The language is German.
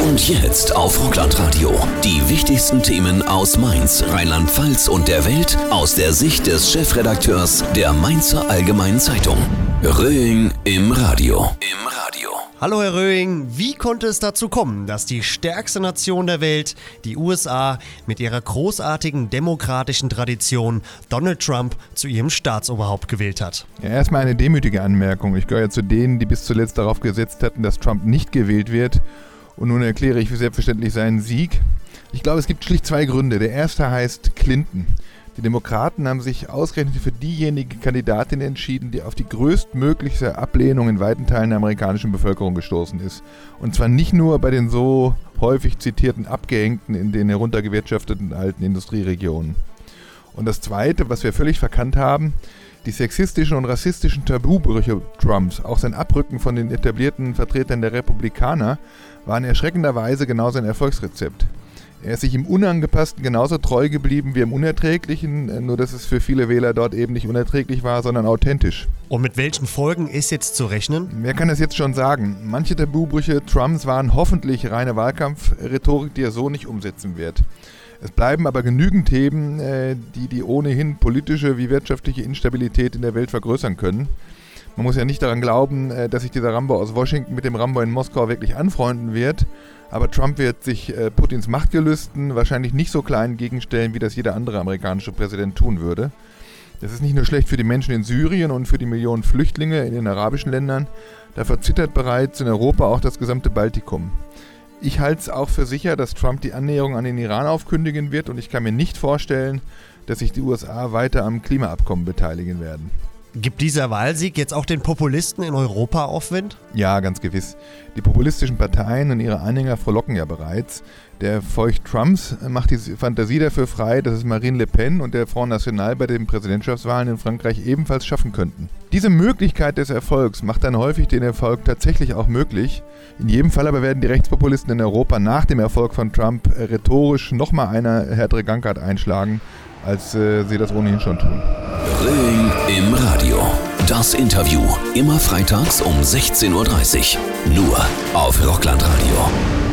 Und jetzt auf Rockland Radio. Die wichtigsten Themen aus Mainz, Rheinland-Pfalz und der Welt aus der Sicht des Chefredakteurs der Mainzer Allgemeinen Zeitung. Röing im Radio. Hallo Herr Röing, wie konnte es dazu kommen, dass die stärkste Nation der Welt, die USA, mit ihrer großartigen demokratischen Tradition Donald Trump zu ihrem Staatsoberhaupt gewählt hat? Ja, erstmal eine demütige Anmerkung. Ich gehöre zu denen, die bis zuletzt darauf gesetzt hatten, dass Trump nicht gewählt wird. Und nun erkläre ich für selbstverständlich seinen Sieg. Ich glaube, es gibt schlicht zwei Gründe. Der erste heißt Clinton. Die Demokraten haben sich ausgerechnet für diejenige Kandidatin entschieden, die auf die größtmögliche Ablehnung in weiten Teilen der amerikanischen Bevölkerung gestoßen ist. Und zwar nicht nur bei den so häufig zitierten Abgehängten in den heruntergewirtschafteten alten Industrieregionen. Und das Zweite, was wir völlig verkannt haben, die sexistischen und rassistischen Tabubrüche Trumps, auch sein Abrücken von den etablierten Vertretern der Republikaner, waren erschreckenderweise genau sein Erfolgsrezept. Er ist sich im Unangepassten genauso treu geblieben wie im Unerträglichen, nur dass es für viele Wähler dort eben nicht unerträglich war, sondern authentisch. Und mit welchen Folgen ist jetzt zu rechnen? Wer kann das jetzt schon sagen? Manche Tabubrüche Trumps waren hoffentlich reine Wahlkampfrhetorik, die er so nicht umsetzen wird. Es bleiben aber genügend Themen, die ohnehin politische wie wirtschaftliche Instabilität in der Welt vergrößern können. Man muss ja nicht daran glauben, dass sich dieser Rambo aus Washington mit dem Rambo in Moskau wirklich anfreunden wird. Aber Trump wird sich Putins Machtgelüsten wahrscheinlich nicht so klein entgegenstellen, wie das jeder andere amerikanische Präsident tun würde. Das ist nicht nur schlecht für die Menschen in Syrien und für die Millionen Flüchtlinge in den arabischen Ländern. Dafür zittert bereits in Europa auch das gesamte Baltikum. Ich halte es auch für sicher, dass Trump die Annäherung an den Iran aufkündigen wird. Und ich kann mir nicht vorstellen, dass sich die USA weiter am Klimaabkommen beteiligen werden. Gibt dieser Wahlsieg jetzt auch den Populisten in Europa Aufwind? Ja, ganz gewiss. Die populistischen Parteien und ihre Anhänger frohlocken ja bereits. Der Feucht Trumps macht die Fantasie dafür frei, dass es Marine Le Pen und der Front National bei den Präsidentschaftswahlen in Frankreich ebenfalls schaffen könnten. Diese Möglichkeit des Erfolgs macht dann häufig den Erfolg tatsächlich auch möglich. In jedem Fall aber werden die Rechtspopulisten in Europa nach dem Erfolg von Trump rhetorisch nochmal eine härtere Gangart einschlagen, als sie das ohnehin schon tun. Röing im Radio. Das Interview. Immer freitags um 16:30 Uhr. Nur auf Rockland Radio.